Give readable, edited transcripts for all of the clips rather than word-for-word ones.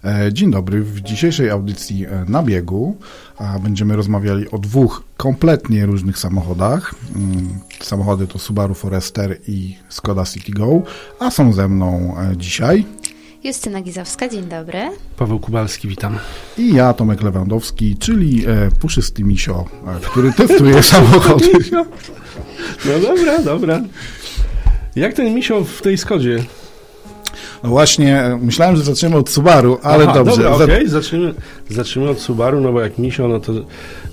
Dzień dobry. W dzisiejszej audycji Na biegu będziemy rozmawiali o dwóch kompletnie różnych samochodach. Samochody to Subaru Forester i Skoda Citigo, a są ze mną dzisiaj Justyna Gizowska, dzień dobry. Paweł Kubalski, witam. I ja, Tomek Lewandowski, czyli puszysty misio, który testuje samochody. No dobra. Jak ten misio w tej Skodzie? No właśnie, myślałem, że zaczniemy od Subaru, ale dobrze. Dobra, okej, zacznijmy od Subaru, no bo jak misio, no to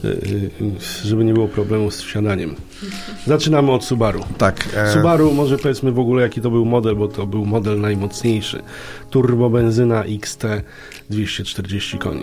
żeby nie było problemu z wsiadaniem. Zaczynamy od Subaru. Tak. Subaru, może powiedzmy w ogóle jaki to był model, bo to był model najmocniejszy. Turbobenzyna XT 240 koni.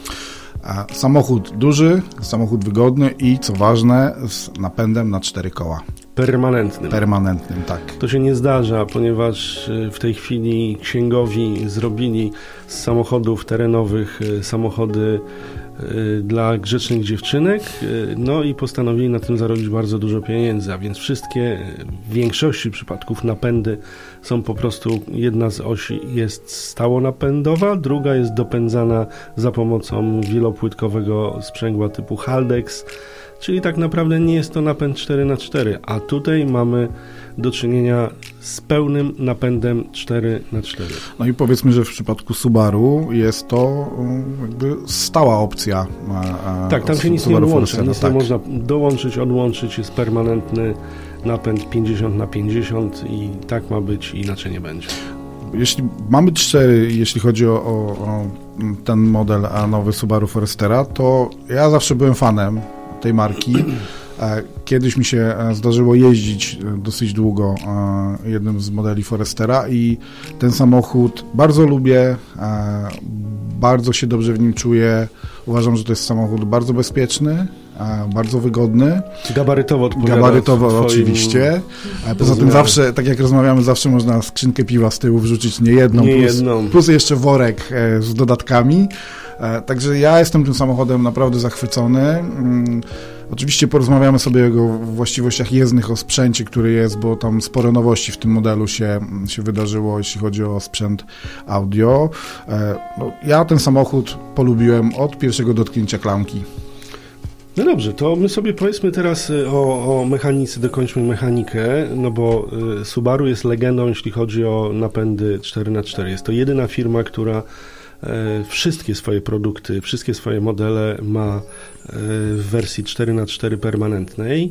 Samochód duży, samochód wygodny i co ważne, z napędem na 4 koła. Permanentnym, tak. To się nie zdarza, ponieważ w tej chwili księgowi zrobili z samochodów terenowych samochody dla grzecznych dziewczynek, no i postanowili na tym zarobić bardzo dużo pieniędzy, a więc wszystkie, w większości przypadków napędy są po prostu, jedna z osi jest stałonapędowa, druga jest dopędzana za pomocą wielopłytkowego sprzęgła typu Haldex, czyli tak naprawdę nie jest to napęd 4x4, a tutaj mamy do czynienia z pełnym napędem 4x4. No i powiedzmy, że w przypadku Subaru jest to jakby stała opcja. Tak, tam się nic nie odłącza, nic nie można dołączyć, odłączyć, jest permanentny napęd 50x50 i tak ma być, inaczej nie będzie. Jeśli mamy 4, jeśli chodzi o ten model, a nowy Subaru Forestera, to ja zawsze byłem fanem tej marki. Kiedyś mi się zdarzyło jeździć dosyć długo jednym z modeli Forestera i ten samochód bardzo lubię, bardzo się dobrze w nim czuję. Uważam, że to jest samochód bardzo bezpieczny, bardzo wygodny. Gabarytowo oczywiście. Poza tym zawsze, tak jak rozmawiamy, zawsze można skrzynkę piwa z tyłu wrzucić, nie jedną. Plus jeszcze worek z dodatkami. Także ja jestem tym samochodem naprawdę zachwycony. Oczywiście porozmawiamy sobie o jego właściwościach jezdnych, o sprzęcie, który jest, bo tam sporo nowości w tym modelu się wydarzyło, jeśli chodzi o sprzęt audio. No, ja ten samochód polubiłem od pierwszego dotknięcia klamki. No dobrze, to my sobie powiedzmy teraz o mechanice, dokończmy mechanikę, no bo Subaru jest legendą, jeśli chodzi o napędy 4x4. Jest to jedyna firma, która wszystkie swoje produkty, wszystkie swoje modele ma w wersji 4x4 permanentnej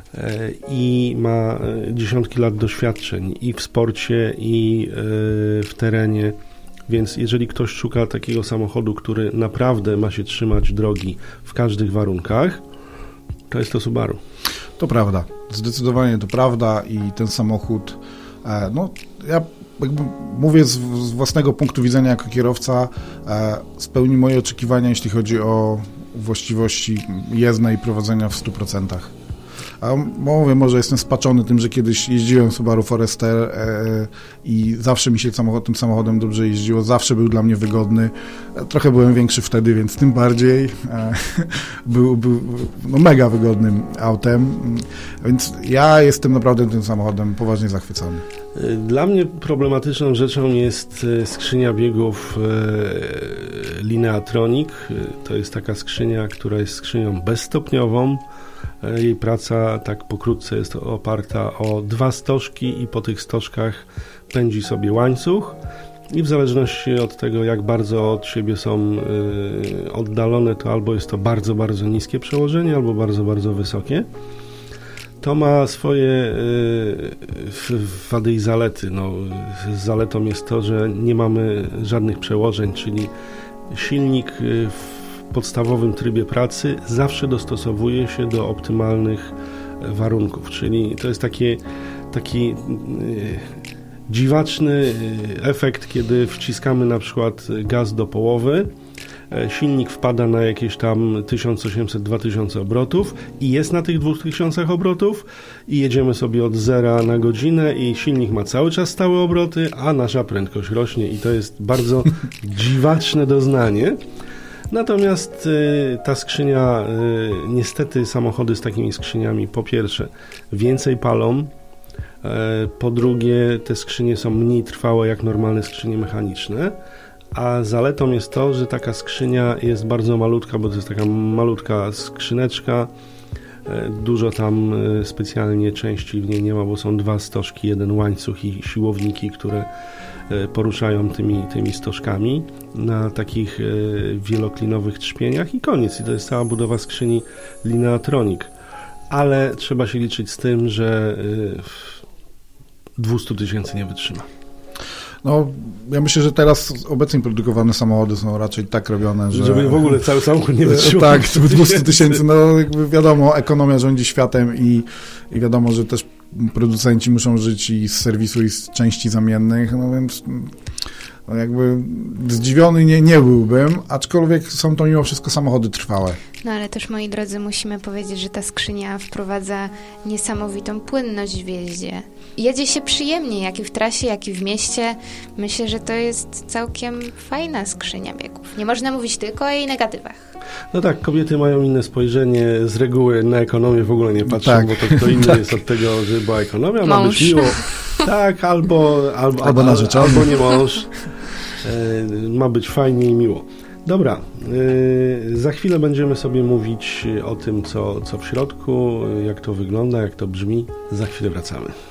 i ma dziesiątki lat doświadczeń i w sporcie, i w terenie. Więc jeżeli ktoś szuka takiego samochodu, który naprawdę ma się trzymać drogi w każdych warunkach, to jest to Subaru. To prawda, zdecydowanie to prawda i ten samochód, no ja jakby mówię z własnego punktu widzenia jako kierowca, spełni moje oczekiwania, jeśli chodzi o właściwości jezdne i prowadzenia w 100%. A mówię, może jestem spaczony tym, że kiedyś jeździłem Subaru Forester i zawsze mi się tym samochodem dobrze jeździło, zawsze był dla mnie wygodny. Trochę byłem większy wtedy, więc tym bardziej był no, mega wygodnym autem, więc ja jestem naprawdę tym samochodem poważnie zachwycony. Dla mnie problematyczną rzeczą jest skrzynia biegów Lineatronic. To jest taka skrzynia, która jest skrzynią bezstopniową. Jej praca, tak pokrótce, jest oparta o 2 stożki i po tych stożkach pędzi sobie łańcuch i w zależności od tego, jak bardzo od siebie są oddalone, to albo jest to bardzo, bardzo niskie przełożenie, albo bardzo, bardzo wysokie. To ma swoje wady i zalety. No, zaletą jest to, że nie mamy żadnych przełożeń, czyli silnik w podstawowym trybie pracy zawsze dostosowuje się do optymalnych warunków, czyli to jest taki dziwaczny efekt, kiedy wciskamy na przykład gaz do połowy, silnik wpada na jakieś tam 1800-2000 obrotów i jest na tych 2000 obrotów i jedziemy sobie od 0 na godzinę i silnik ma cały czas stałe obroty, a nasza prędkość rośnie i to jest bardzo dziwaczne doznanie. Natomiast ta skrzynia, niestety samochody z takimi skrzyniami po pierwsze więcej palą, po drugie te skrzynie są mniej trwałe jak normalne skrzynie mechaniczne, A zaletą jest to, że taka skrzynia jest bardzo malutka, bo to jest taka malutka skrzyneczka. Dużo tam specjalnie części w niej nie ma, bo są 2 stożki, 1 łańcuch i siłowniki, które poruszają tymi stożkami na takich wieloklinowych trzpieniach i koniec. I to jest cała budowa skrzyni Lineatronic. Ale trzeba się liczyć z tym, że 200 000 nie wytrzyma. No, ja myślę, że teraz obecnie produkowane samochody są raczej tak robione, że... Żeby w ogóle cały samochód nie wytrzymał. Tak, 200 000, no jakby wiadomo, ekonomia rządzi światem i wiadomo, że też producenci muszą żyć i z serwisu, i z części zamiennych, no więc no jakby zdziwiony nie byłbym, aczkolwiek są to mimo wszystko samochody trwałe. No ale też, moi drodzy, musimy powiedzieć, że ta skrzynia wprowadza niesamowitą płynność w jeździe. Jedzie się przyjemnie, jak i w trasie, jak i w mieście. Myślę, że to jest całkiem fajna skrzynia biegów. Nie można mówić tylko o jej negatywach. No tak, kobiety mają inne spojrzenie, z reguły na ekonomię w ogóle nie patrzą, tak, bo to kto inny tak. jest od tego, żeby była ekonomia, Mąż. ma być miło. Tak, albo narzeczony. albo nie mąż. Ma być fajnie i miło. Dobra, za chwilę będziemy sobie mówić o tym, co w środku, jak to wygląda, jak to brzmi. Za chwilę wracamy.